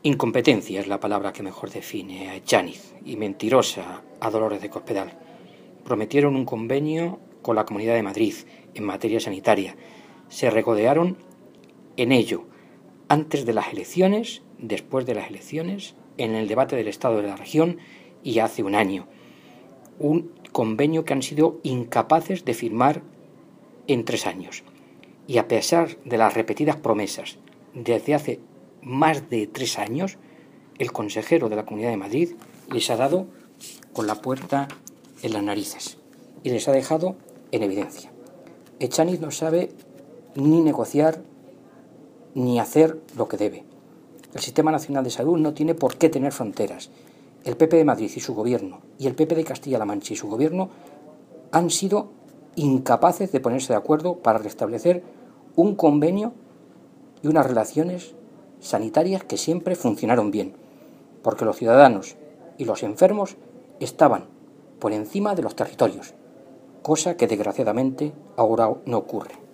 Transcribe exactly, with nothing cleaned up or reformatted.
Incompetencia es la palabra que mejor define a Echaniz y mentirosa a Dolores de Cospedal. Prometieron un convenio con la Comunidad de Madrid en materia sanitaria. Se regodearon en ello antes de las elecciones, después de las elecciones, en el debate del Estado de la región y hace un año. Un convenio que han sido incapaces de firmar en tres años. Y a pesar de las repetidas promesas desde hace más de tres años, el consejero de la Comunidad de Madrid les ha dado con la puerta en las narices y les ha dejado en evidencia. Echaniz no sabe ni negociar ni hacer lo que debe. El Sistema Nacional de Salud no tiene por qué tener fronteras. El P P de Madrid y su gobierno y el P P de Castilla-La Mancha y su gobierno han sido incapaces de ponerse de acuerdo para restablecer un convenio y unas relaciones sanitarias que siempre funcionaron bien, porque los ciudadanos y los enfermos estaban por encima de los territorios, cosa que desgraciadamente ahora no ocurre.